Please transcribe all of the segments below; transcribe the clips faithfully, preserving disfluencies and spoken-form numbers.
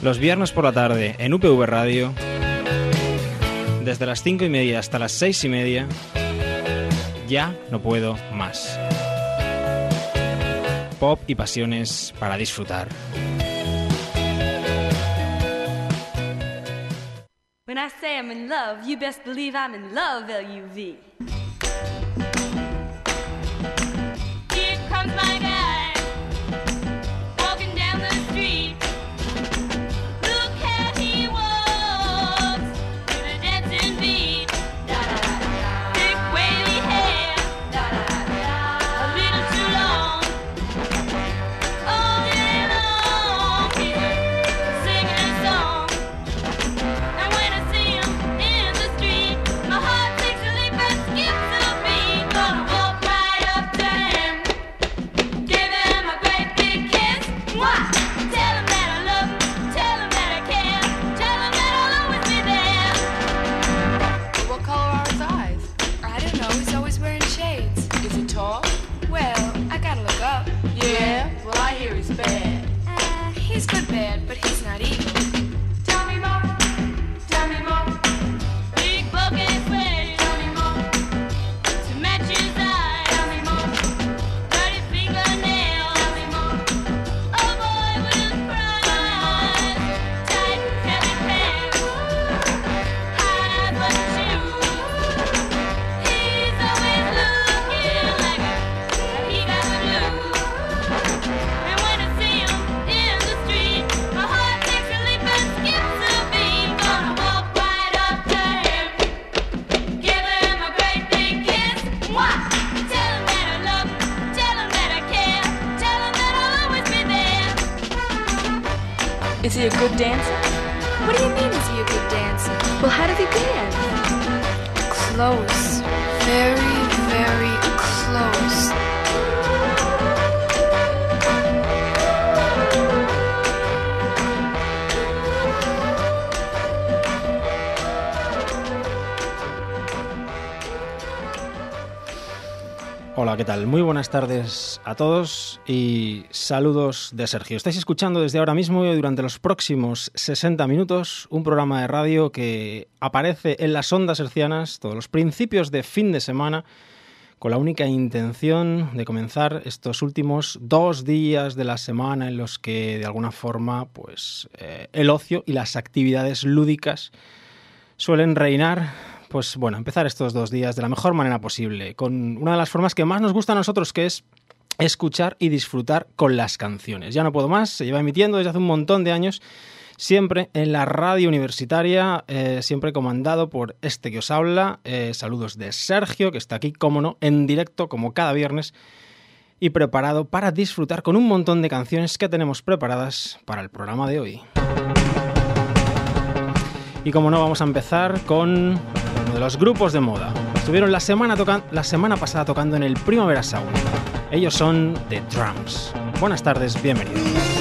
Los viernes por la tarde en U P V Radio, desde las cinco y media hasta las seis y media, ya no puedo más. Pop y pasiones para disfrutar. When I say I'm in love, you best believe I'm in love, L U V. Here comes my guy, walking down the street. Look how he walks, with a dancing beat. Da-da-da-da. Thick wavy hair, da-da-da-da. A little too long. All day long, he's singing a song. And when I see him in the street, my heart takes a leap and skips a beat. Gonna walk right up to him, give him a great big kiss. Mwah! Tell him that I love him, tell him that I care, tell him that I'll always be there. What color are his eyes? I don't know, he's always wearing shades. Is he tall? Well, I gotta look up. Yeah, well I hear he's bad. Uh, he's good bad, but he's not evil. Tell me more, tell me more. Big bucket sweat. Tell me more. To match his eyes. Tell me more. Dirty fingernails. Tell me more. Oh boy with pride. Tight heavy pants. High but shoes. He's always looking like he got the blues. And when I see him in the street, my heart takes a leap and skips a beat. Gonna walk right up to him, give him a great big kiss. Mwah! Tell him that I love him, tell him that I care, tell him that I'll always be there. Is he a good dancer? What do you mean, is he a good dancer? Well, how does he dance? Close. Very, very close. Hola, ¿qué tal? Muy buenas tardes a todos y saludos de Sergio. Estáis escuchando desde ahora mismo y durante los próximos sesenta minutos un programa de radio que aparece en las ondas hercianas todos los principios de fin de semana con la única intención de comenzar estos últimos dos días de la semana en los que de alguna forma pues eh, el ocio y las actividades lúdicas suelen reinar. Pues bueno, empezar estos dos días de la mejor manera posible, con una de las formas que más nos gusta a nosotros, que es escuchar y disfrutar con las canciones. Ya no puedo más, se lleva emitiendo desde hace un montón de años, siempre en la radio universitaria, eh, siempre comandado por este que os habla. Eh, saludos de Sergio, que está aquí, cómo no, en directo, como cada viernes, y preparado para disfrutar con un montón de canciones que tenemos preparadas para el programa de hoy. Y como no, vamos a empezar con uno de los grupos de moda. Estuvieron la semana, toca- la semana pasada tocando en el Primavera Sound. Ellos son The Drums. Buenas tardes, bienvenidos.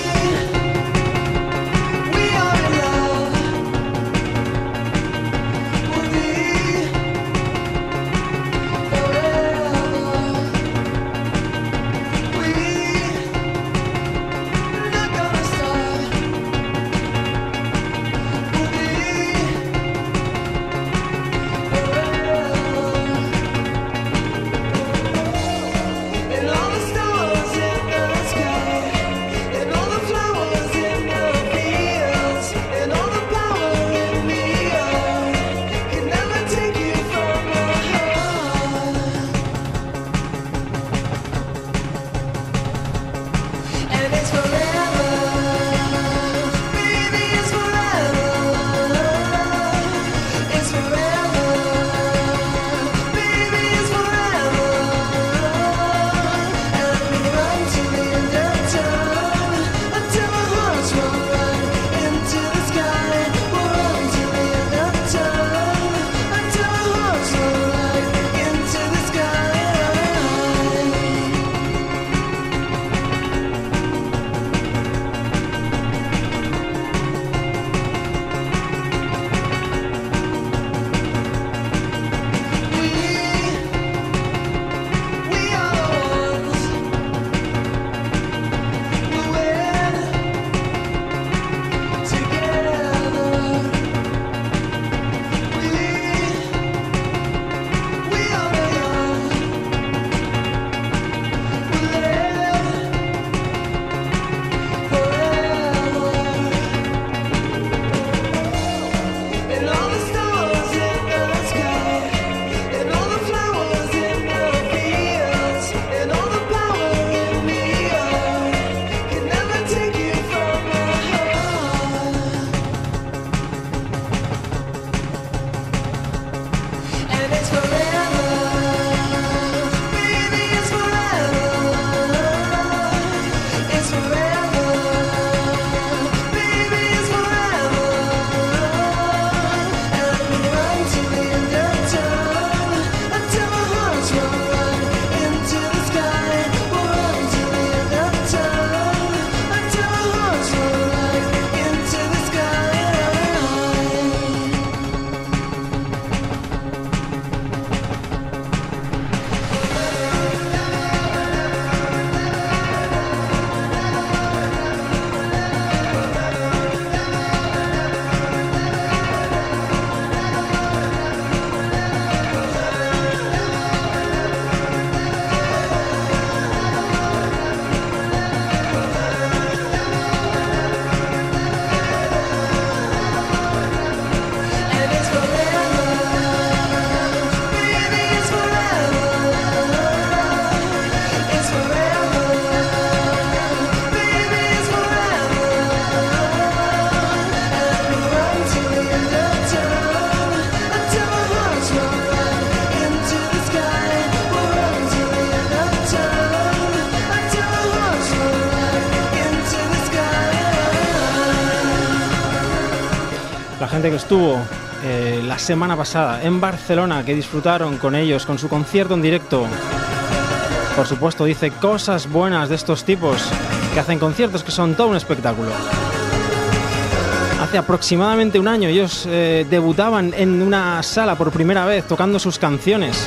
And all the stars in the sky, and all the gente que estuvo eh, la semana pasada en Barcelona, que disfrutaron con ellos, con su concierto en directo. Por supuesto, dice cosas buenas de estos tipos que hacen conciertos que son todo un espectáculo. Hace aproximadamente un año ellos eh, debutaban en una sala por primera vez tocando sus canciones.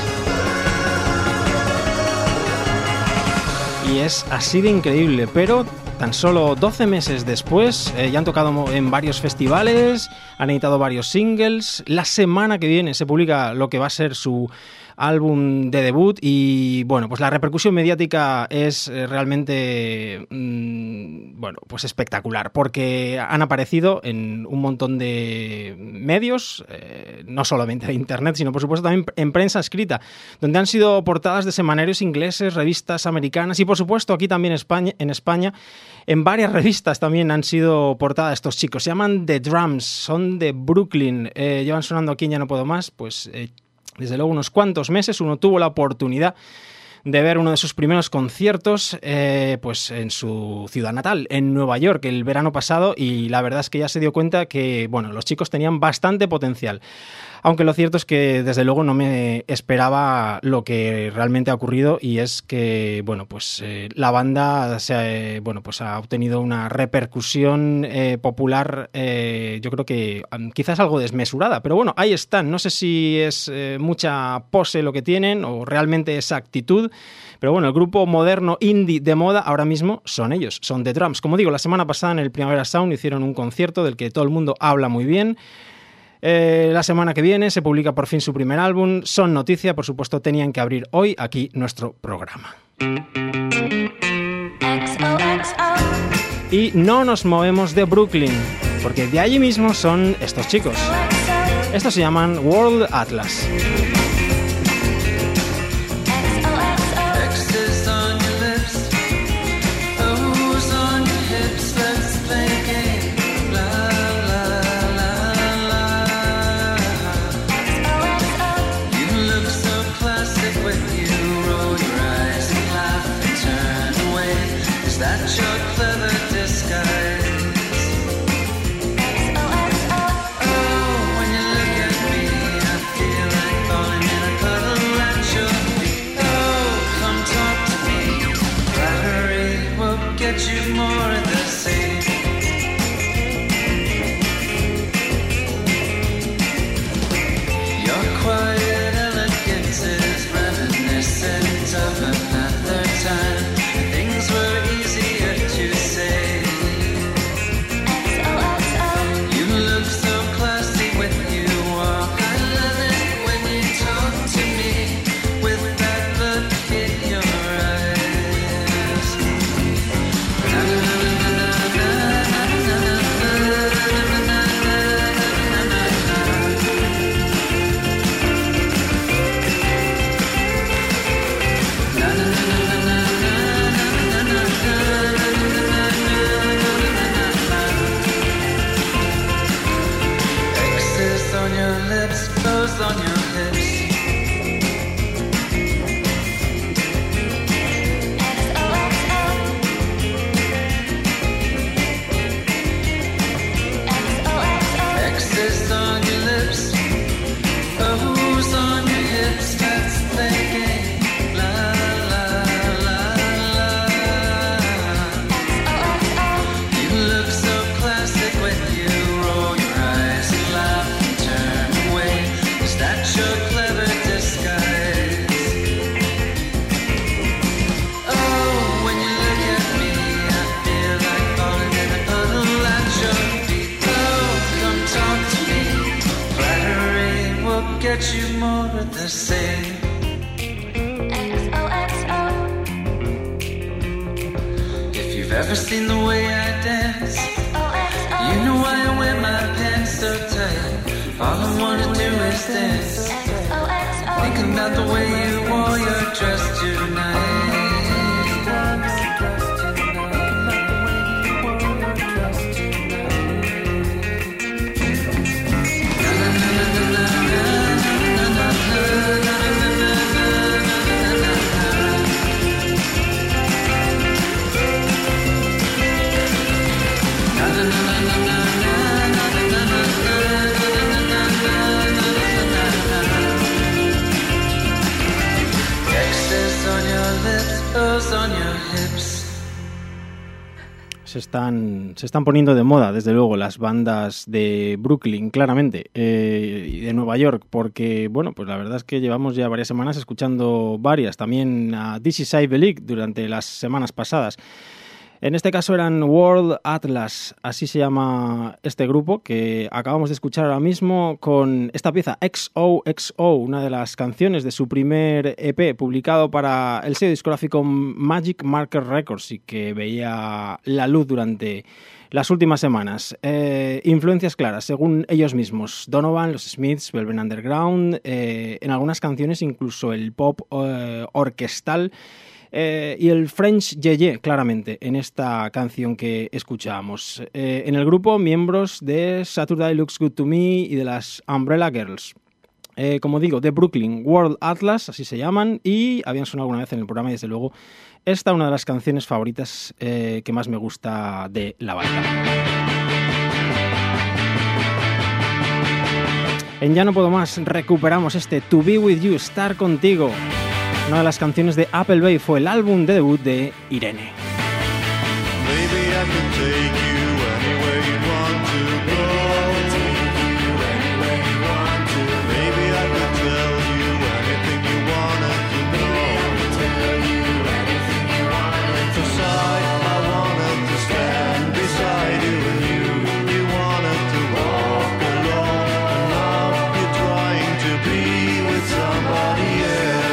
Y es así de increíble, pero tan solo doce meses después eh, ya han tocado en varios festivales, han editado varios singles. La semana que viene se publica lo que va a ser su álbum de debut y bueno, pues la repercusión mediática es eh, realmente mmm, bueno, pues espectacular, porque han aparecido en un montón de medios, eh, no solamente de internet, sino por supuesto también en prensa escrita, donde han sido portadas de semanarios ingleses, revistas americanas y por supuesto aquí también España, en España, en varias revistas también han sido portadas estos chicos. Se llaman The Drums, son de Brooklyn, eh, llevan sonando aquí en Ya No Puedo Más, pues eh, desde luego unos cuantos meses. Uno tuvo la oportunidad de ver uno de sus primeros conciertos eh, pues en su ciudad natal, en Nueva York, el verano pasado, y la verdad es que ya se dio cuenta que bueno, los chicos tenían bastante potencial. Aunque lo cierto es que desde luego no me esperaba lo que realmente ha ocurrido, y es que bueno, pues eh, la banda se ha, bueno, pues ha obtenido una repercusión eh, popular, eh, yo creo que um, quizás algo desmesurada, pero bueno, ahí están. No sé si es eh, mucha pose lo que tienen o realmente esa actitud, pero bueno, el grupo moderno indie de moda ahora mismo son ellos, son The Drums. Como digo, la semana pasada en el Primavera Sound hicieron un concierto del que todo el mundo habla muy bien. Eh, la semana que viene se publica por fin su primer álbum. Son noticia, por supuesto, tenían que abrir hoy aquí nuestro programa. Y no nos movemos de Brooklyn, porque de allí mismo son estos chicos. Estos se llaman World Atlas. Ever seen the way I dance? You know why I wear my pants so tight. All I wanna do is dance. Thinking about the way you wore your dress tonight. Na na na na na na na na na na. Se están, se están poniendo de moda, desde luego, las bandas de Brooklyn, claramente, eh, y de Nueva York, porque, bueno, pues la verdad es que llevamos ya varias semanas escuchando varias, también a This Is Ivy League durante las semanas pasadas. En este caso eran World Atlas, así se llama este grupo que acabamos de escuchar ahora mismo con esta pieza X O X O, una de las canciones de su primer E P publicado para el sello discográfico Magic Marker Records y que veía la luz durante las últimas semanas. Eh, influencias claras, según ellos mismos. Donovan, los Smiths, Velvet Underground, eh, en algunas canciones incluso el pop eh, orquestal. Eh, y el French Yeye, claramente, en esta canción que escuchábamos. Eh, en el grupo, miembros de Saturday Looks Good to Me y de las Umbrella Girls. Eh, como digo, de Brooklyn, World Atlas, así se llaman, y habían sonado alguna vez en el programa y desde luego esta es una de las canciones favoritas eh, que más me gusta de la banda. En Ya No Puedo Más recuperamos este To Be With You, estar contigo. Una de las canciones de Appleby fue el álbum de debut de Irene. Maybe I could take you anywhere you want to go. Maybe I could tell you anything you wanted to know. Beside, I wanted to stand beside you and you, you wanted to walk alone. And now you're trying to be with somebody else.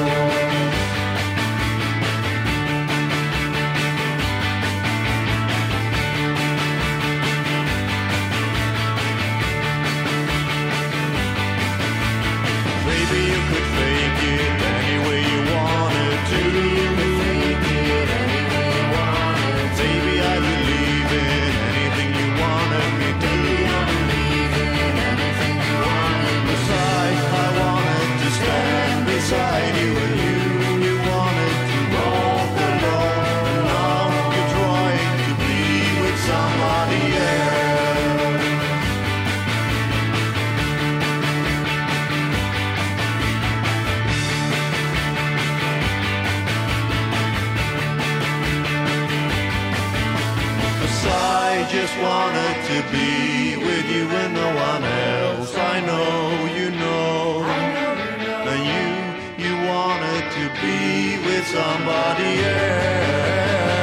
Just wanted to be with you and no one else. I know you know, and you, you wanted to be with somebody else.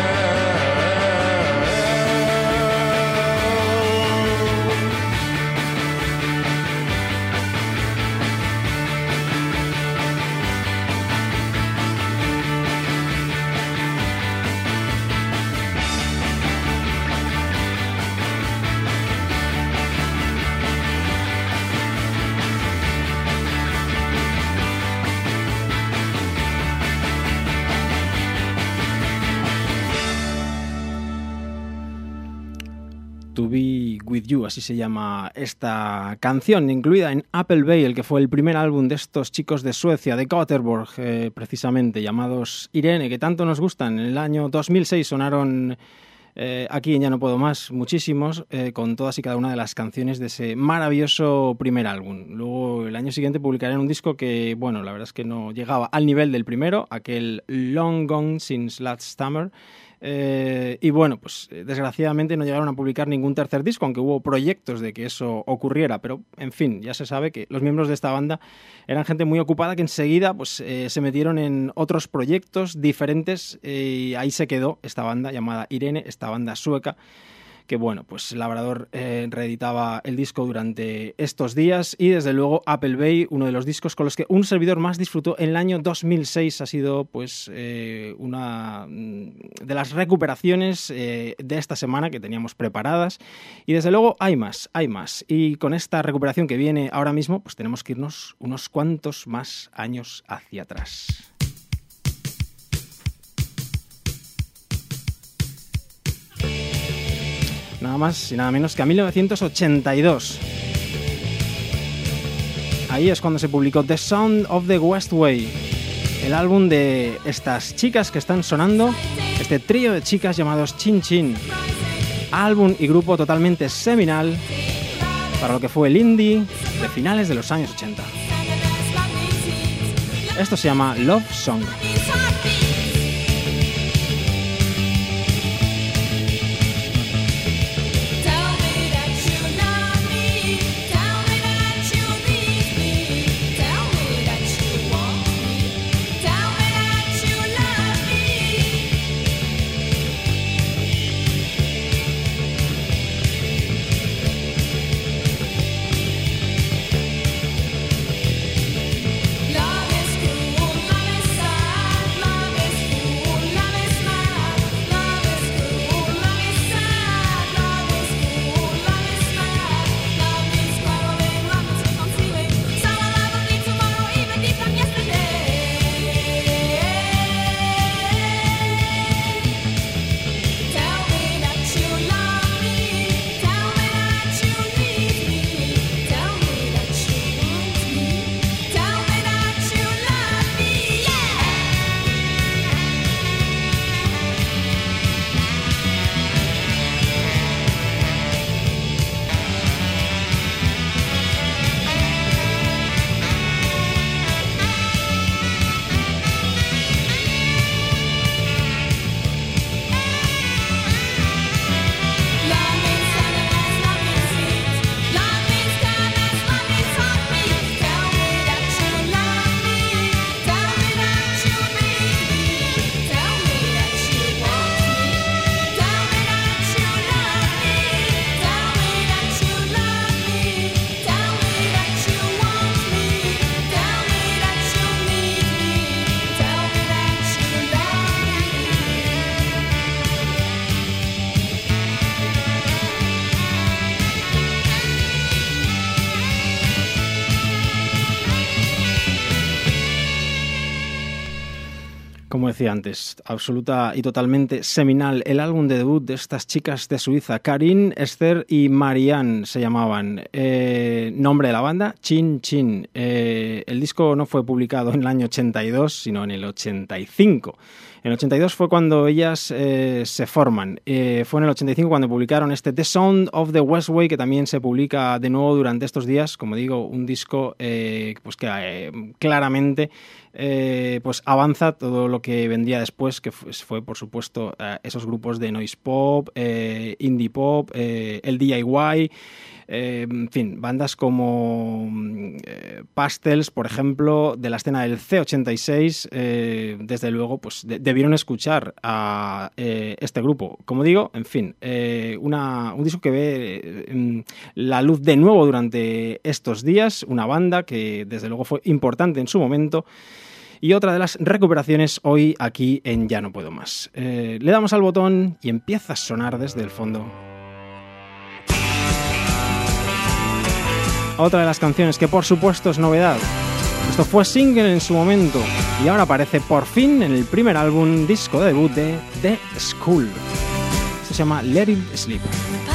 To Be With You, así se llama esta canción, incluida en Appleby, el que fue el primer álbum de estos chicos de Suecia, de Gothenburg, eh, precisamente, llamados Irene, que tanto nos gustan. En el año dos mil seis sonaron eh, aquí en Ya No Puedo Más muchísimos, eh, con todas y cada una de las canciones de ese maravilloso primer álbum. Luego, el año siguiente publicarían un disco que, bueno, la verdad es que no llegaba al nivel del primero, aquel Long Gone Since Last Summer. Eh, y bueno, pues desgraciadamente no llegaron a publicar ningún tercer disco, aunque hubo proyectos de que eso ocurriera, pero en fin, ya se sabe que los miembros de esta banda eran gente muy ocupada que enseguida pues eh, se metieron en otros proyectos diferentes eh, y ahí se quedó esta banda llamada Irene, esta banda sueca, que bueno, pues Labrador eh, reeditaba el disco durante estos días y desde luego Appleby, uno de los discos con los que un servidor más disfrutó en el año dos mil seis, ha sido pues eh, una de las recuperaciones eh, de esta semana que teníamos preparadas y desde luego hay más, hay más y con esta recuperación que viene ahora mismo pues tenemos que irnos unos cuantos más años hacia atrás. Nada más y nada menos que a mil novecientos ochenta y dos. Ahí es cuando se publicó The Sound of the West Way, el álbum de estas chicas que están sonando, este trío de chicas llamados Chin Chin. Álbum y grupo totalmente seminal para lo que fue el indie de finales de los años ochenta. Esto se llama Love Song. decía antes, absoluta y totalmente seminal. El álbum de debut de estas chicas de Suiza, Karin, Esther y Marianne se llamaban. Eh, nombre de la banda, Chin Chin. Eh, el disco no fue publicado en el año ochenta y dos, sino en el ochenta y cinco. En el ochenta y dos fue cuando ellas eh, se forman. Eh, fue en el ochenta y cinco cuando publicaron este The Sound of the Westway, que también se publica de nuevo durante estos días. Como digo, un disco eh, pues que eh, claramente eh, pues avanza todo lo que vendría después, que fue, fue por supuesto, eh, esos grupos de noise pop, eh, indie pop, eh, el D I Y... Eh, en fin, bandas como eh, Pastels, por ejemplo, de la escena del C ochenta y seis, eh, desde luego, pues de, debieron escuchar a eh, este grupo. Como digo, en fin, eh, una, un disco que ve eh, la luz de nuevo durante estos días, una banda que desde luego fue importante en su momento. Y otra de las recuperaciones hoy aquí en Ya No Puedo Más. Eh, le damos al botón y empieza a sonar desde el fondo otra de las canciones que por supuesto es novedad. Esto fue single en su momento y ahora aparece por fin en el primer álbum disco de debut de The School. Esto se llama Let It Sleep.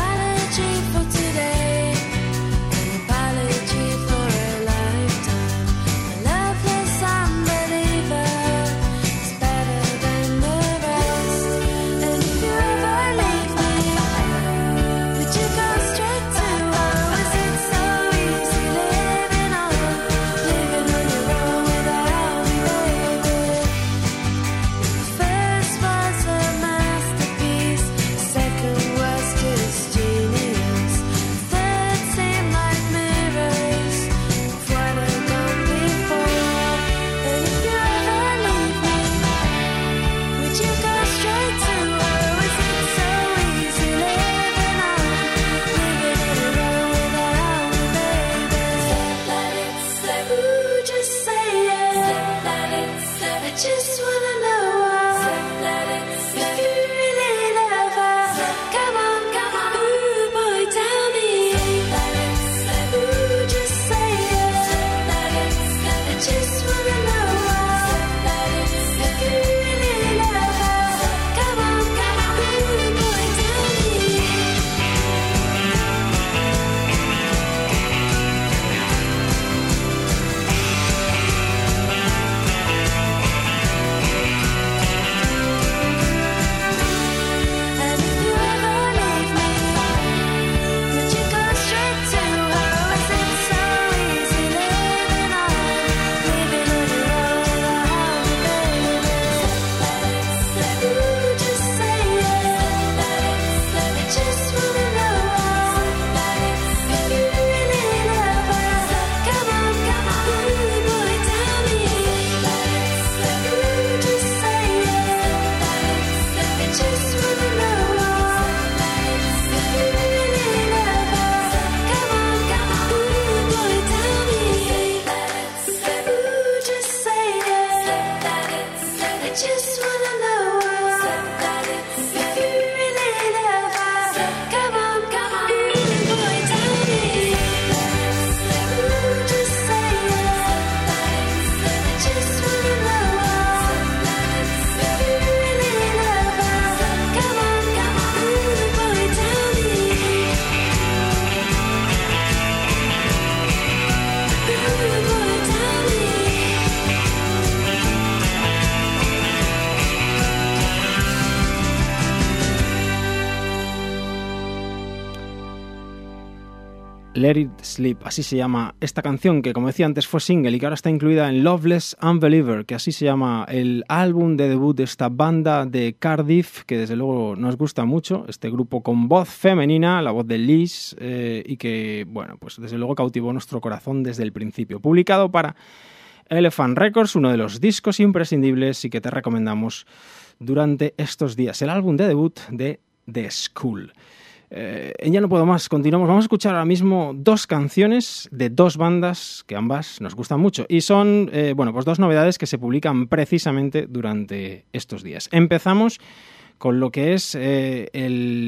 Let It Sleep, así se llama esta canción que, como decía antes, fue single y que ahora está incluida en Loveless Unbeliever, que así se llama el álbum de debut de esta banda de Cardiff, que desde luego nos gusta mucho, este grupo con voz femenina, la voz de Liz, eh, y que, bueno, pues desde luego cautivó nuestro corazón desde el principio. Publicado para Elephant Records, uno de los discos imprescindibles y que te recomendamos durante estos días. El álbum de debut de The School. Eh, en Ya No Puedo Más, continuamos. Vamos a escuchar ahora mismo dos canciones de dos bandas que ambas nos gustan mucho y son, eh, bueno, pues dos novedades que se publican precisamente durante estos días. Empezamos con lo que es eh, el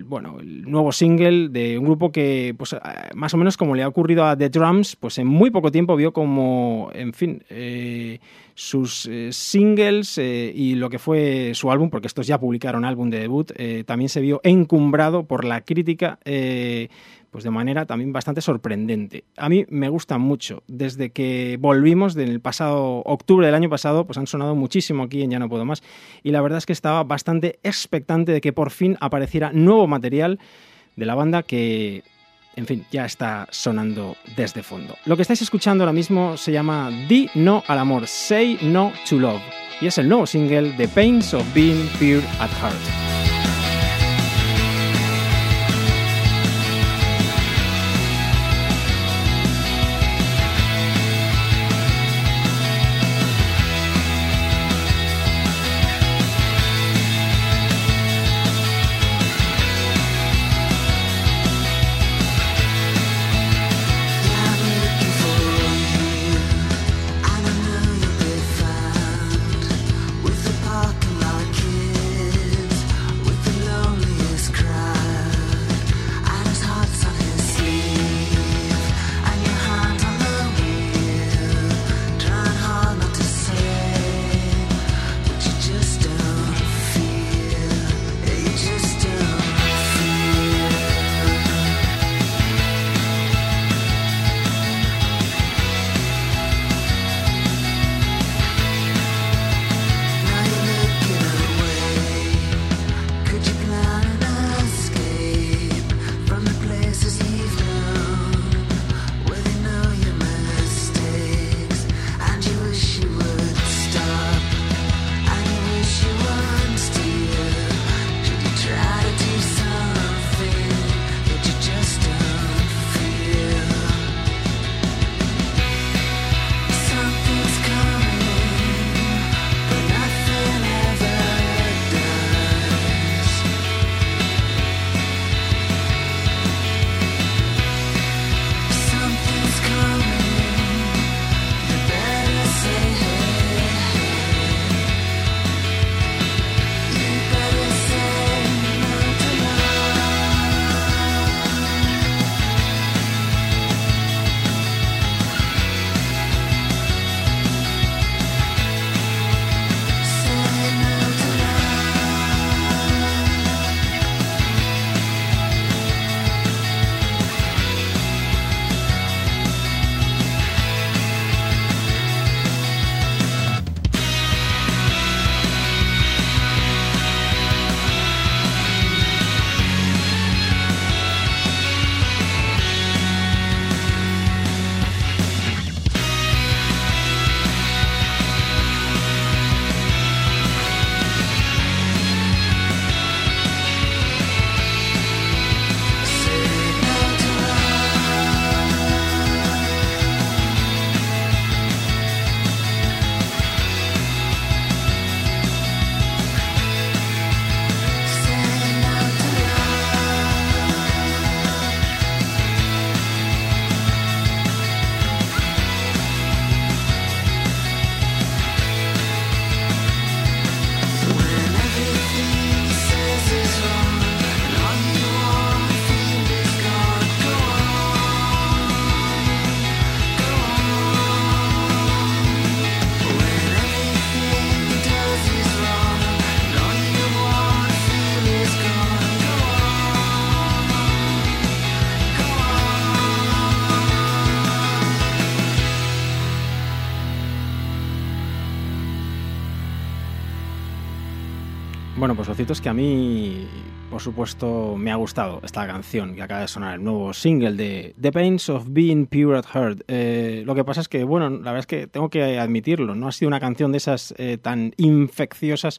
el, bueno, el nuevo single de un grupo que, pues, más o menos como le ha ocurrido a The Drums, pues en muy poco tiempo vio como, en fin, eh, sus eh, singles eh, y lo que fue su álbum, porque estos ya publicaron álbum de debut, eh, también se vio encumbrado por la crítica, eh, pues de manera también bastante sorprendente. A mí me gustan mucho. Desde que volvimos del pasado octubre del año pasado, pues han sonado muchísimo aquí en Ya No Puedo Más, y la verdad es que estaba bastante expectante de que por fin apareciera nuevo material de la banda que, en fin, ya está sonando desde fondo. Lo que estáis escuchando ahora mismo se llama Di No al Amor, Say No to Love, y es el nuevo single The Pains of Being Pure at Heart. Bueno, pues lo cierto es que a mí, por supuesto, me ha gustado esta canción que acaba de sonar, el nuevo single de The Pains of Being Pure at Heart. Eh, lo que pasa es que, bueno, la verdad es que tengo que admitirlo, no ha sido una canción de esas eh, tan infecciosas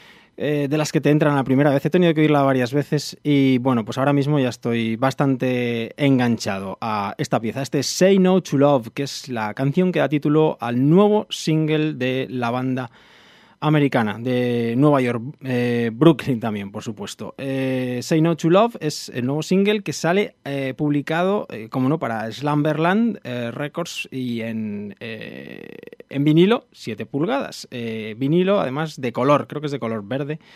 eh, de las que te entran a la primera vez. He tenido que oírla varias veces y, bueno, pues ahora mismo ya estoy bastante enganchado a esta pieza, este Say No to Love, que es la canción que da título al nuevo single de la banda americana de Nueva York, eh, Brooklyn también, por supuesto. Eh, Say No to Love es el nuevo single que sale eh, publicado, eh, como no, para Slumberland eh, Records y en, eh, en vinilo, siete pulgadas. Eh, vinilo, además, de color, creo que es de color verde.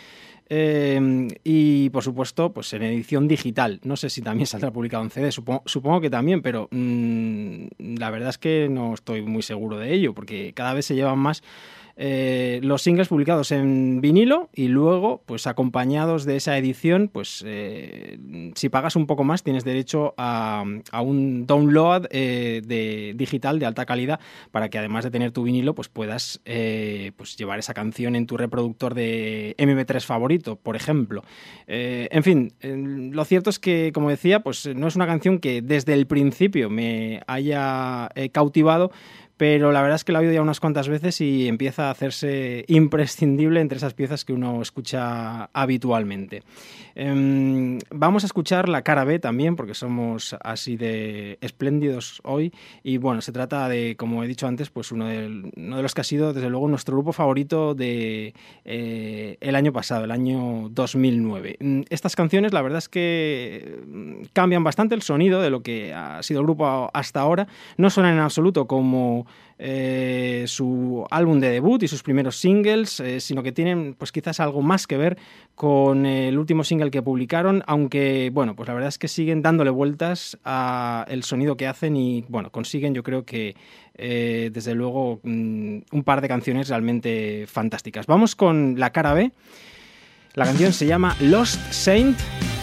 Eh, y, por supuesto, pues en edición digital. No sé si también saldrá publicado en C D, supongo, supongo que también, pero mmm, la verdad es que no estoy muy seguro de ello, porque cada vez se llevan más Eh, los singles publicados en vinilo y luego, pues acompañados de esa edición, pues eh, si pagas un poco más tienes derecho a, a un download eh, de digital de alta calidad para que además de tener tu vinilo, pues puedas eh, pues llevar esa canción en tu reproductor de eme pe tres favorito, por ejemplo. Eh, en fin, eh, lo cierto es que, como decía, pues no es una canción que desde el principio me haya eh, cautivado, pero la verdad es que la he oído ya unas cuantas veces y empieza a hacerse imprescindible entre esas piezas que uno escucha habitualmente. Eh, vamos a escuchar la cara B también, porque somos así de espléndidos hoy, y bueno, se trata de, como he dicho antes, pues uno de, uno de los que ha sido desde luego nuestro grupo favorito de eh, el año pasado, el año dos mil nueve. Estas canciones la verdad es que cambian bastante el sonido de lo que ha sido el grupo hasta ahora, no suenan en absoluto como Eh, su álbum de debut y sus primeros singles, eh, sino que tienen pues quizás algo más que ver con el último single que publicaron, aunque bueno, pues la verdad es que siguen dándole vueltas a el sonido que hacen y bueno, consiguen yo creo que eh, desde luego mm, un par de canciones realmente fantásticas. Vamos con la cara B. La canción se llama Lost Saint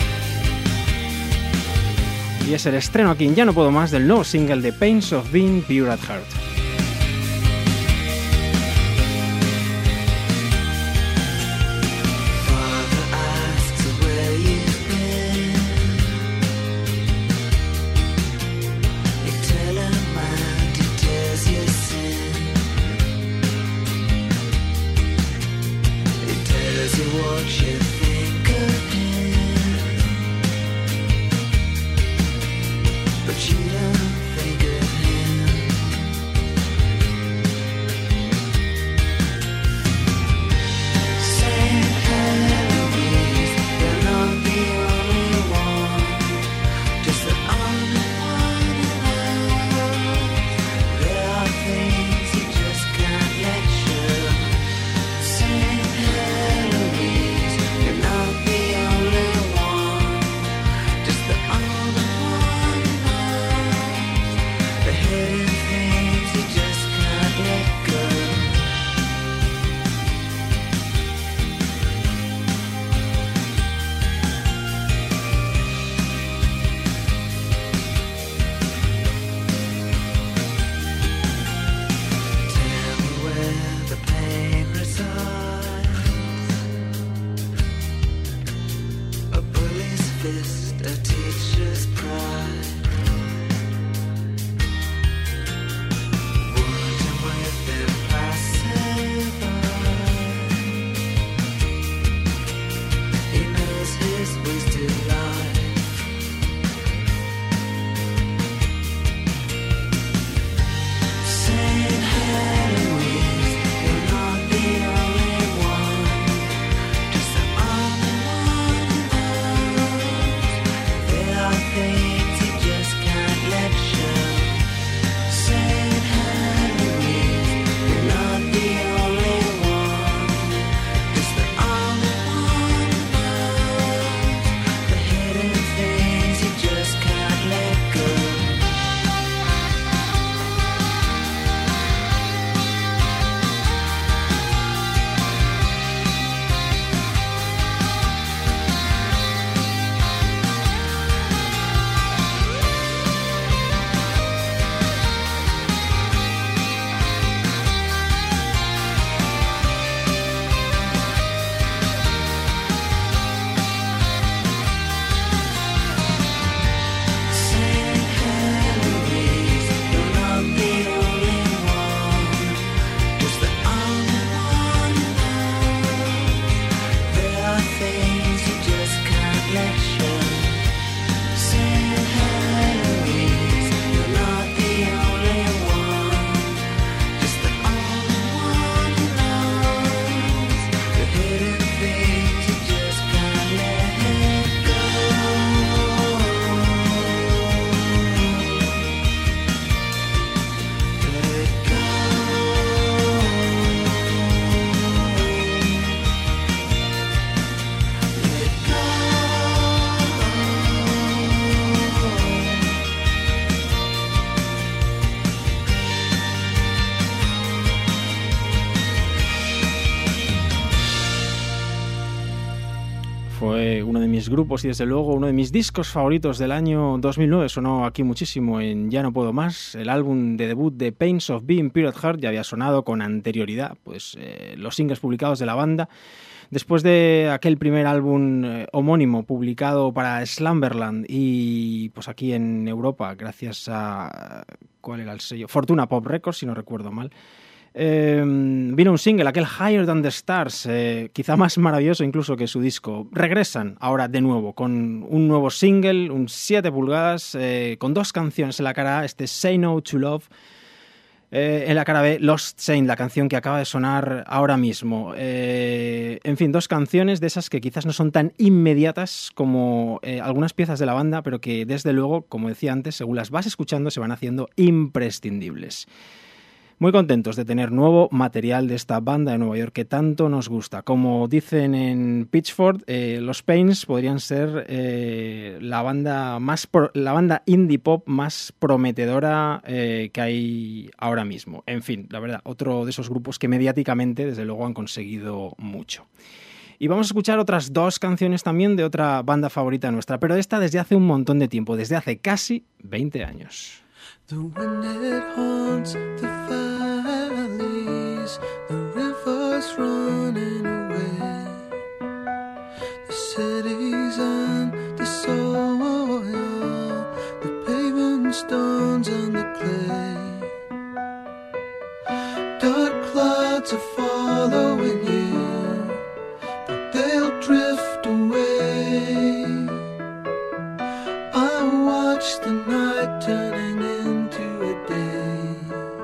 y es el estreno aquí en Ya No Puedo Más del nuevo single de Pains of Being Pure at Heart. There mis grupos y desde luego uno de mis discos favoritos del año dos mil nueve. Sonó aquí muchísimo en Ya no puedo más. El álbum de debut de Pains of Being Pirate Heart ya había sonado con anterioridad, pues eh, los singles publicados de la banda. Después de aquel primer álbum eh, homónimo publicado para Slumberland y pues aquí en Europa, gracias a... ¿cuál era el sello? Fortuna Pop Records, si no recuerdo mal. Eh, vino un single, aquel Higher Than the Stars, eh, quizá más maravilloso incluso que su disco. Regresan ahora de nuevo con un nuevo single, un siete pulgadas, eh, con dos canciones en la cara A, este Say No to Love. Eh, en la cara B, Lost Saint, la canción que acaba de sonar ahora mismo. Eh, en fin, dos canciones de esas que quizás no son tan inmediatas como eh, algunas piezas de la banda, pero que desde luego, como decía antes, según las vas escuchando, se van haciendo imprescindibles. Muy contentos de tener nuevo material de esta banda de Nueva York que tanto nos gusta. Como dicen en Pitchfork, eh, los Pains podrían ser eh, la banda más pro, la banda indie pop más prometedora eh, que hay ahora mismo. En fin, la verdad, otro de esos grupos que mediáticamente, desde luego, han conseguido mucho. Y vamos a escuchar otras dos canciones también de otra banda favorita nuestra, pero esta desde hace un montón de tiempo, desde hace casi veinte años. The wind it haunts the valleys, the rivers running away, the cities and the soil, the paving stones and the clay. Dark clouds are following you, but they'll drift away. I watch the night turning into a day.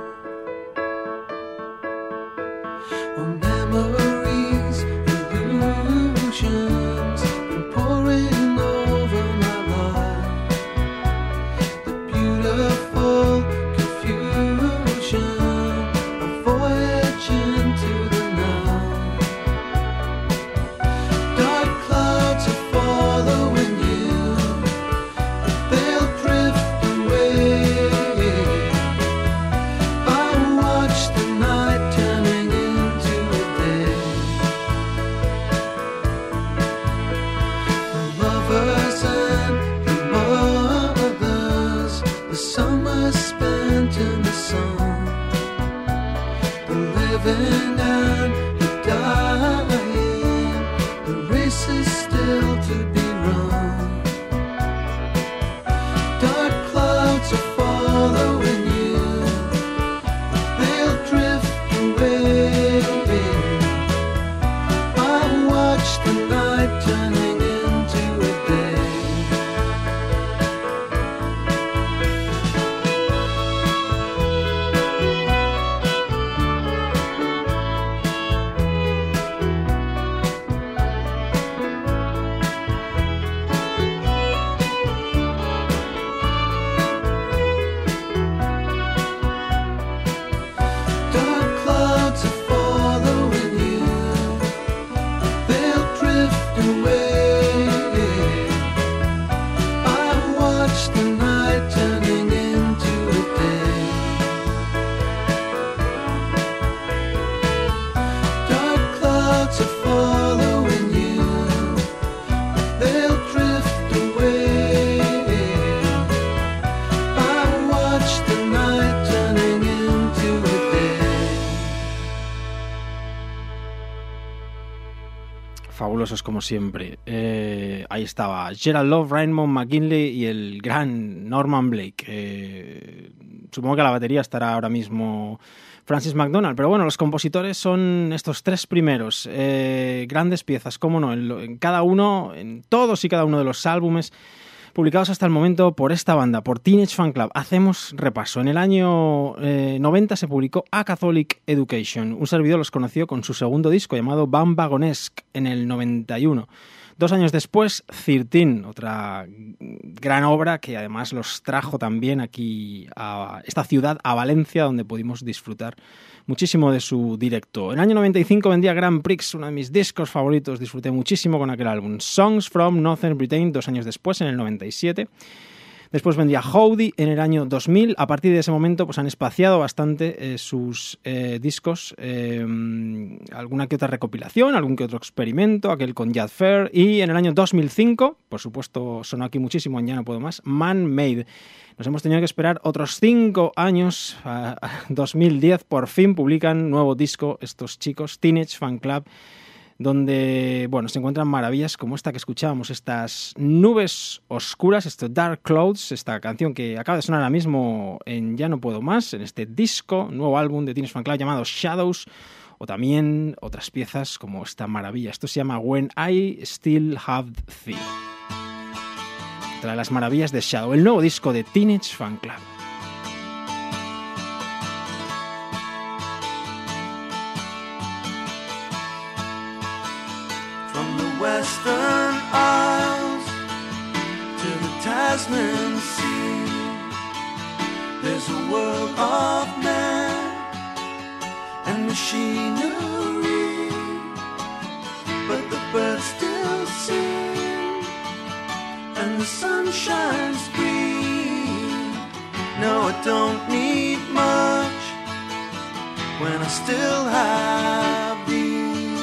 Oh, memories, illusions, and pouring over my life. The beautiful confusion, a voyage into the night. Dark clouds are following you, but they'll drift away. I watch the night turning into a day. The lovers and the mothers, the summer spent in the sun, the living and the dying, the race is still to be run. Dark clouds are following you, but they'll drift away. I watch the night turning into a day. Dark clouds are following you, they'll drift away. I watch the night turning into a day. Dark clouds are following you, they'll drift away. I watch the night turning into a day. Fabulosos como siempre. Eh, ahí estaba Gerald Love, Raymond McGinley y el gran Norman Blake. Eh, supongo que a la batería estará ahora mismo Francis McDonald, pero bueno, los compositores son estos tres primeros. Eh, grandes piezas, cómo no, en, lo- en cada uno, en todos y cada uno de los álbumes publicados hasta el momento por esta banda, por Teenage Fan Club. Hacemos repaso. En el año eh, noventa se publicó A Catholic Education. Un servidor los conoció con su segundo disco llamado Van Vagonesque en el noventa y uno. Dos años después, trece, otra gran obra que además los trajo también aquí a esta ciudad, a Valencia, donde pudimos disfrutar muchísimo de su directo. En el año noventa y cinco vendía Grand Prix, uno de mis discos favoritos, disfruté muchísimo con aquel álbum. Songs from Northern Britain, dos años después, en el noventa y siete. Después vendría Howdy en el año dos mil. A partir de ese momento pues han espaciado bastante eh, sus eh, discos, eh, alguna que otra recopilación, algún que otro experimento, aquel con Jad Fair, y en el año dos mil cinco, por supuesto sonó aquí muchísimo en Ya No Puedo Más, Man Made. Nos hemos tenido que esperar otros cinco años, a dos mil diez, por fin publican nuevo disco estos chicos, Teenage Fan Club, donde bueno, se encuentran maravillas como esta que escuchábamos, estas nubes oscuras, estos Dark Clouds, esta canción que acaba de sonar ahora mismo en Ya No Puedo Más, en este disco, nuevo álbum de Teenage Fan Club llamado Shadows, o también otras piezas como esta maravilla. Esto se llama When I Still Have Thee. Otra de las maravillas de Shadow, el nuevo disco de Teenage Fan Club. From the Western Isles to the Tasman Sea, there's a world of man and machinery, but the birds still sing and the sun shines green. No, I don't need much when I still have thee.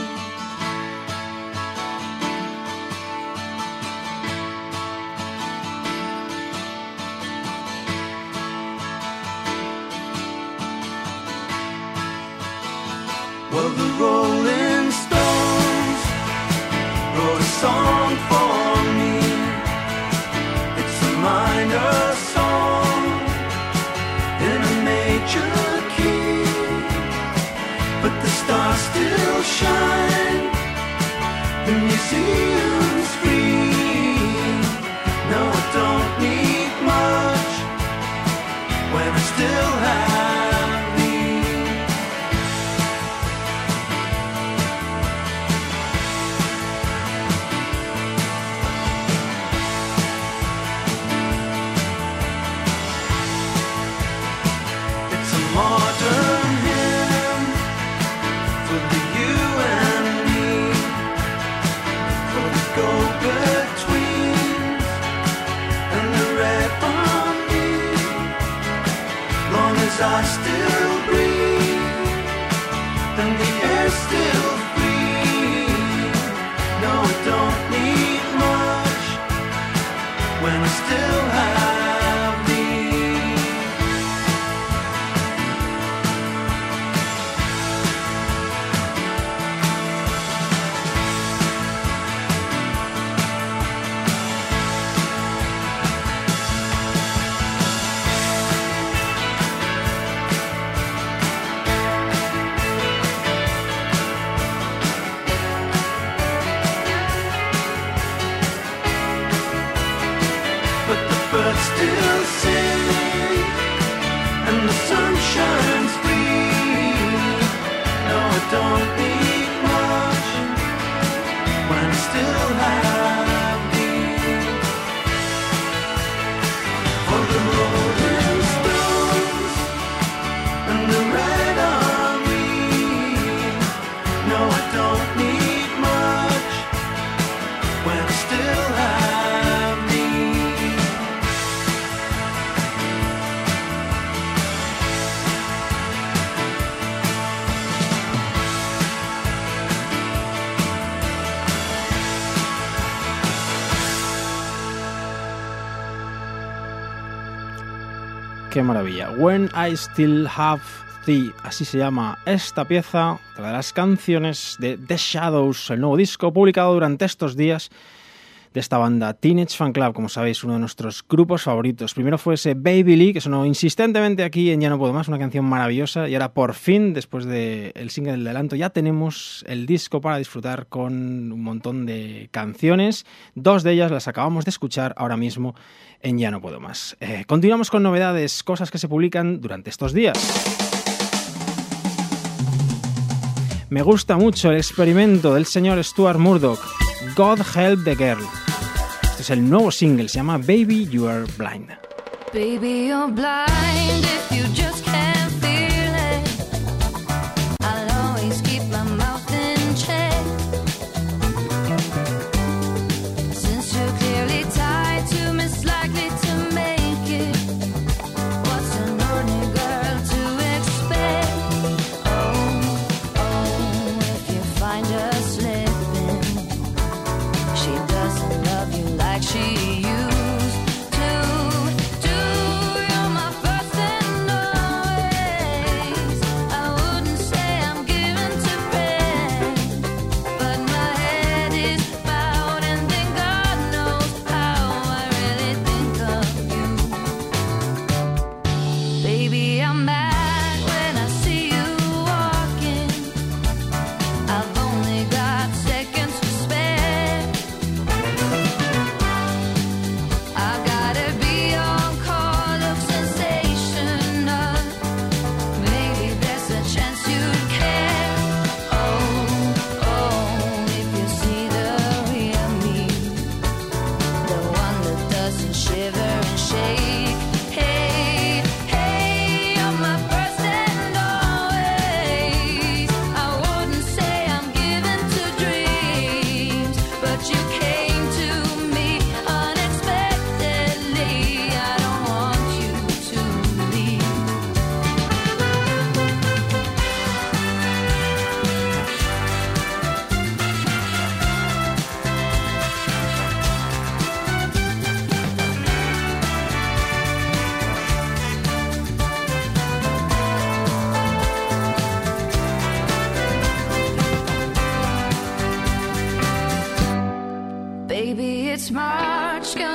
Well, the Rolling Stones wrote a song for me. It's a minor song in a major key, but the stars still shine, the museum's free. No, I don't need much when I still have modern hymn for the you and me, for the go-betweens and the red army. Long as I still breathe and the air's still free. No, I don't need much when I still have still sing and the sun shines free. No, I don't need much when I still have thee. For the Rolling Stones and the Red Army. No, I don't need much when I still have Qué maravilla. When I Still Have Thee, así se llama esta pieza, otra de las canciones de The Shadows, el nuevo disco publicado durante estos días de esta banda Teenage Fan Club, como sabéis, uno de nuestros grupos favoritos. Primero fue ese Baby Lee, que sonó insistentemente aquí en Ya No Puedo Más, una canción maravillosa, y ahora por fin, después del single del adelanto, ya tenemos el disco para disfrutar con un montón de canciones. Dos de ellas las acabamos de escuchar ahora mismo en Ya No Puedo Más. Eh, continuamos con novedades, cosas que se publican durante estos días. Me gusta mucho el experimento del señor Stuart Murdoch, God Help the Girl. Este es el nuevo single, se llama Baby You Are Blind. Baby, you're blind if you just can't feel it. I'll always keep my mouth in check. Since you're clearly tied to me, it's likely to make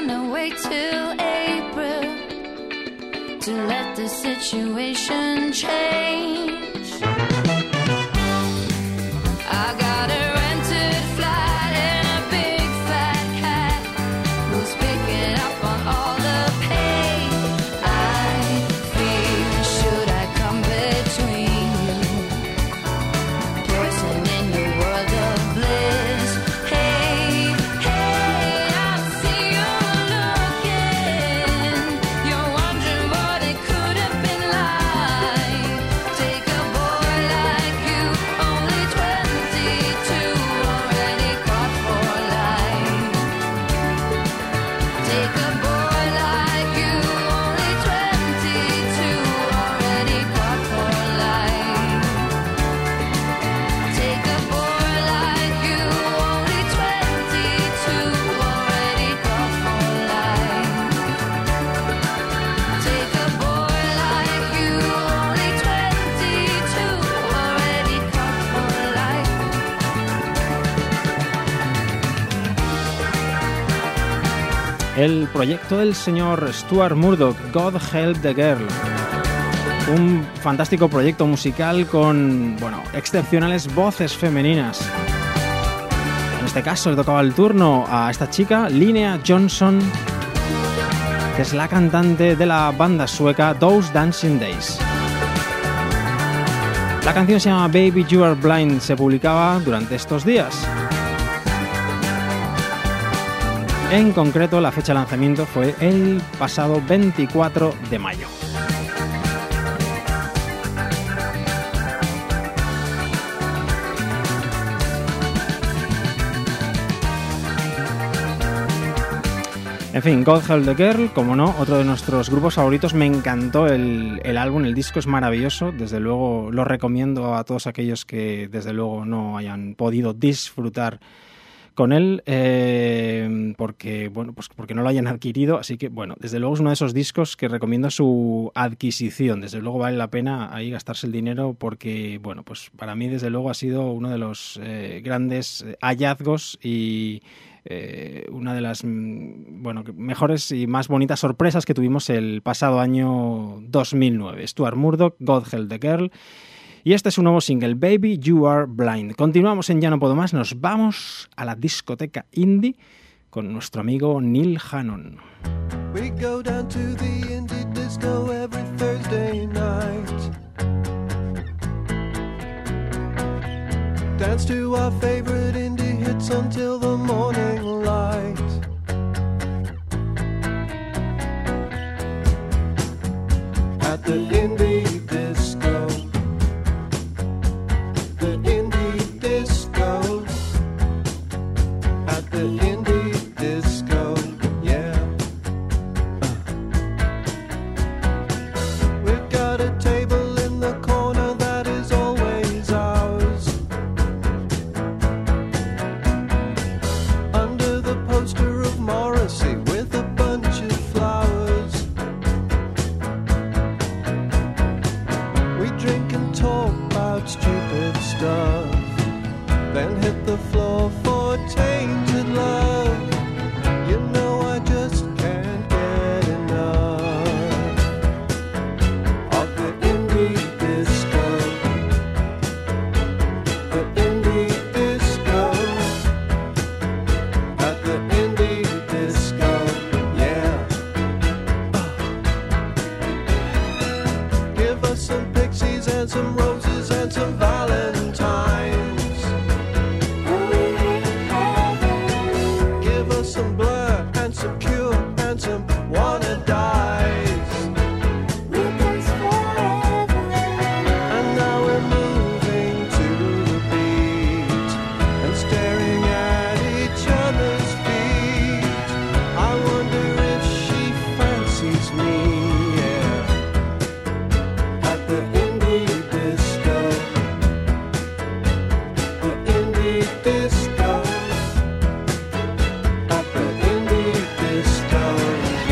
gonna wait till April to let the situation change. I got a rented flight and a big fat cat who's picking up on all the pain I feel. Should I come between you, poison in your world of bliss? Hey, hey, I see you looking. You're wondering what it could have been like. Take a boy like you, only twenty-two, already caught for life. Take a boy like you, only twenty-two, already caught for life. Take a boy like you, only twenty-two, already caught for life. Take a boy like you, only twenty-two, already caught for life. El proyecto del señor Stuart Murdoch, God Help the Girl. Un fantástico proyecto musical con, bueno, excepcionales voces femeninas. En este caso le tocaba el turno a esta chica, Linnea Johnson, que es la cantante de la banda sueca Those Dancing Days. La canción se llama Baby You Are Blind, se publicaba durante estos días. En concreto, la fecha de lanzamiento fue el pasado veinticuatro de mayo. En fin, God Help the Girl, como no, otro de nuestros grupos favoritos. Me encantó el, el álbum, el disco es maravilloso. Desde luego lo recomiendo a todos aquellos que desde luego no hayan podido disfrutar con él, eh, porque bueno, pues porque no lo hayan adquirido. Así que bueno, desde luego es uno de esos discos que recomiendo su adquisición. Desde luego vale la pena ahí gastarse el dinero, porque bueno, pues para mí desde luego ha sido uno de los eh, grandes hallazgos y Eh, una de las mm, bueno, mejores y más bonitas sorpresas que tuvimos el pasado año dos mil nueve. Stuart Murdoch, God Help the Girl, y este es un nuevo single, Baby You Are Blind. Continuamos en Ya No Puedo Más, nos vamos a la discoteca indie con nuestro amigo Neil Hannon. We go down to the indie disco every Thursday night. Dance to our favorite indie hits until the morning light. At the indie disco, the indie disco, at the indie disco, yeah. We've got a table in the corner that is always ours. Under the poster of Morrissey with a bunch of flowers. We drink and talk about stupid stuff, then hit the floor for tainted love. You know I just can't get enough of the indie disco, the indie disco, at the indie disco, yeah. Give us some pixies and some roses and some valentines. Give us some Blur and some Cure and some Wanna Dies. And now we're moving to the beat and staring at each other's feet. I wonder if she fancies me, yeah. At the indie disco, the indie disco, at the indie disco,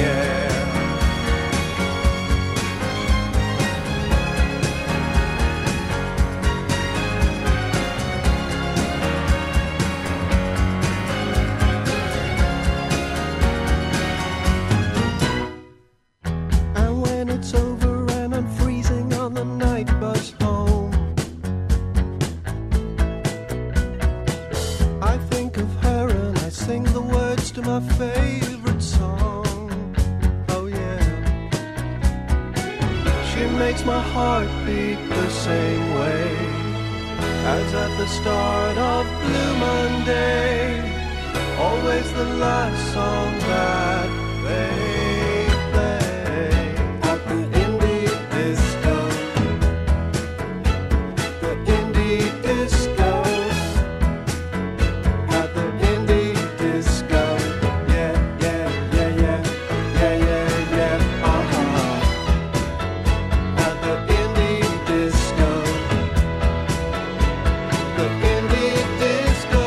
makes my heart beat the same way as at the start of Blue Monday. Always the last song that they play at the indie disco. The indie disco. At the indie disco. Yeah, yeah, yeah, yeah, yeah, yeah, yeah, uh-huh. At the indie disco. The indie disco.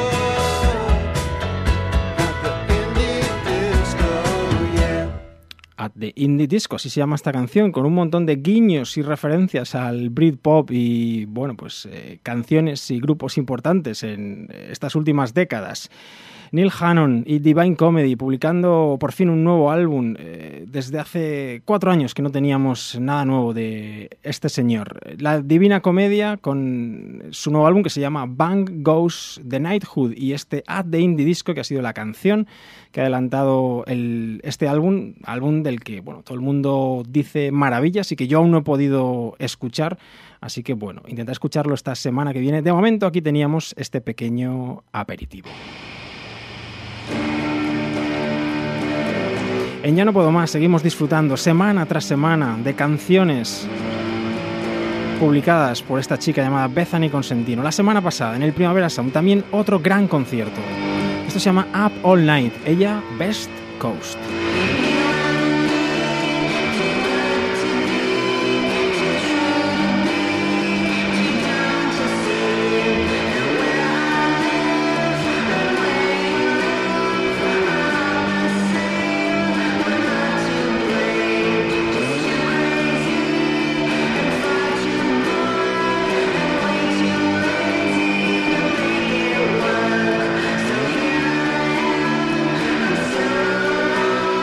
At the Indie Disco, así se llama esta canción, con un montón de guiños y referencias al Britpop y, bueno, pues eh, canciones y grupos importantes en estas últimas décadas. Neil Hannon y Divine Comedy publicando por fin un nuevo álbum. Eh, desde hace cuatro años que no teníamos nada nuevo de este señor. La Divina Comedia con su nuevo álbum que se llama Bang Goes the Knighthood y este At the Indie Disco, que ha sido la canción que ha adelantado el, este álbum, álbum del que bueno, todo el mundo dice maravillas y que yo aún no he podido escuchar. Así que bueno, intenta escucharlo esta semana que viene. De momento aquí teníamos este pequeño aperitivo. En Ya no puedo más seguimos disfrutando semana tras semana de canciones publicadas por esta chica llamada Bethany Consentino. La semana pasada en el Primavera Sound también otro gran concierto. Esto se llama Up All Night, ella Best Coast. Thank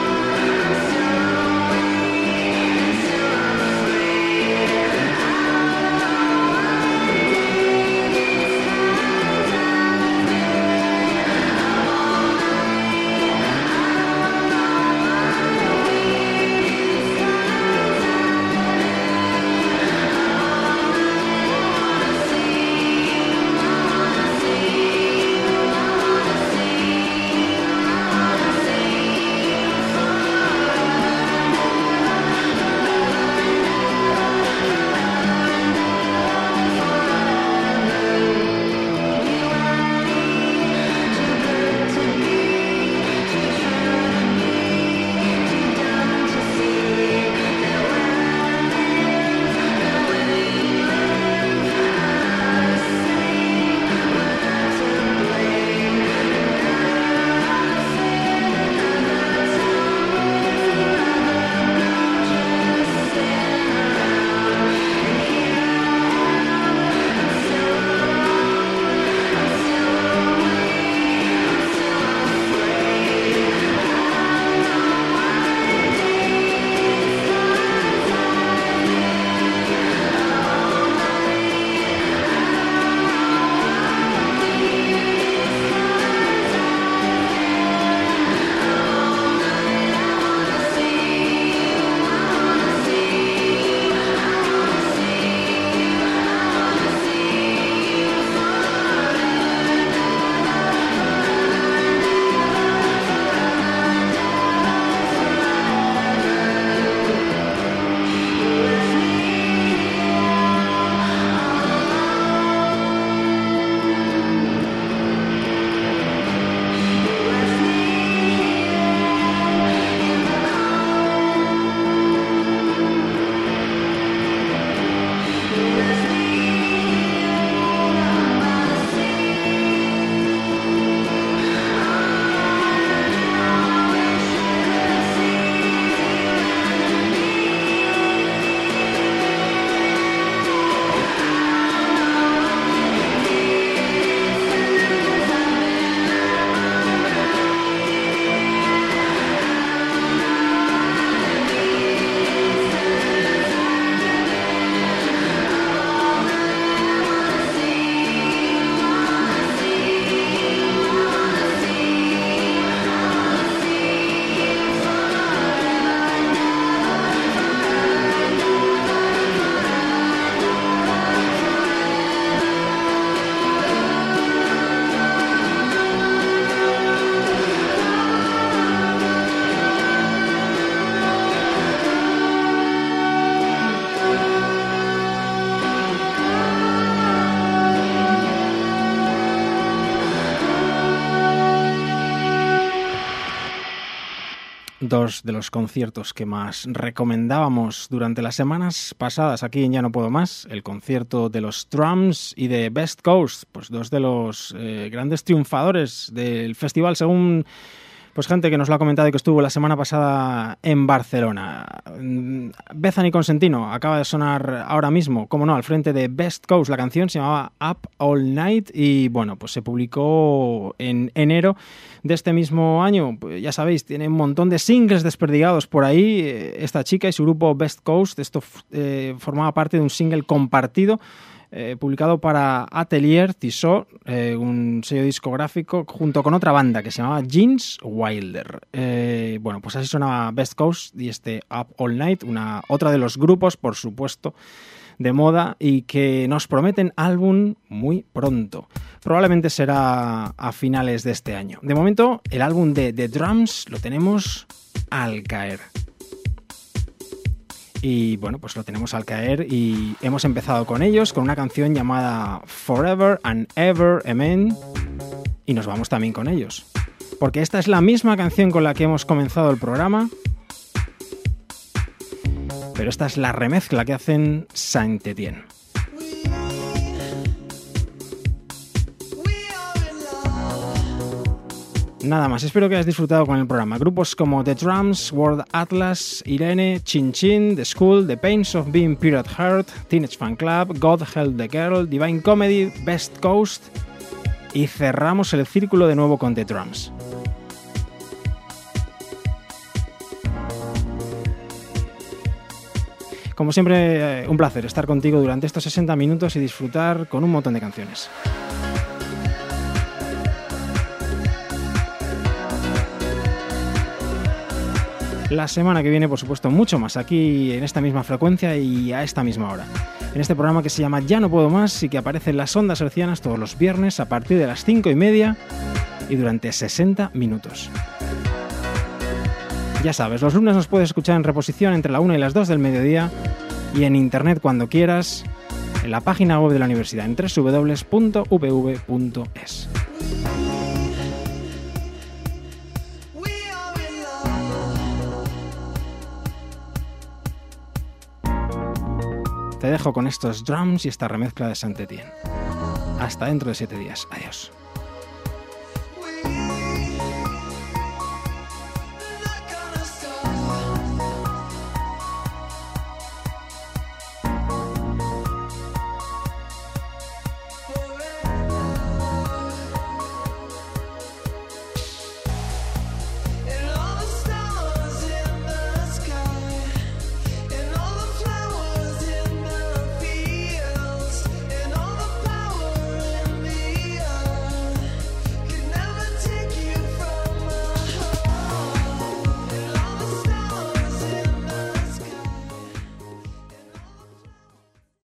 dos de los conciertos que más recomendábamos durante las semanas pasadas aquí en Ya No Puedo Más, el concierto de los Drums y de Best Coast, pues dos de los eh, grandes triunfadores del festival, según pues gente que nos lo ha comentado y que estuvo la semana pasada en Barcelona. Bethany Consentino acaba de sonar ahora mismo, como no, al frente de Best Coast. La canción se llamaba Up All Night y bueno, pues se publicó en enero de este mismo año. Pues ya sabéis, tiene un montón de singles desperdigados por ahí. Esta chica y su grupo Best Coast, esto eh, formaba parte de un single compartido Eh, publicado para Atelier Tissot, eh, un sello discográfico, junto con otra banda que se llamaba Jeans Wilder. Eh, bueno, pues así sonaba Best Coast y este Up All Night, una, otra de los grupos, por supuesto, de moda y que nos prometen álbum muy pronto. Probablemente será a finales de este año. De momento, el álbum de The Drums lo tenemos al caer. Y bueno, pues lo tenemos al caer y hemos empezado con ellos, con una canción llamada Forever and Ever Amen, y nos vamos también con ellos, porque esta es la misma canción con la que hemos comenzado el programa, pero esta es la remezcla que hacen Saint-Étienne. Nada más, espero que hayas disfrutado con el programa. Grupos como The Drums, World Atlas, Irene, Chin Chin, The School, The Pains of Being Pure at Heart, Teenage Fan Club, God Help the Girl, Divine Comedy, Best Coast, y cerramos el círculo de nuevo con The Drums. Como siempre, un placer estar contigo durante estos sesenta minutos y disfrutar con un montón de canciones. La semana que viene, por supuesto, mucho más aquí en esta misma frecuencia y a esta misma hora. En este programa que se llama Ya No Puedo Más y que aparece en las ondas hercianas todos los viernes a partir de las cinco y media y durante sesenta minutos. Ya sabes, los lunes nos puedes escuchar en reposición entre la una y las dos del mediodía y en internet cuando quieras en la página web de la universidad en doble u doble u doble u punto u v v punto es. Te dejo con estos drums y esta remezcla de Saint-Étienne. Hasta dentro de siete días. Adiós.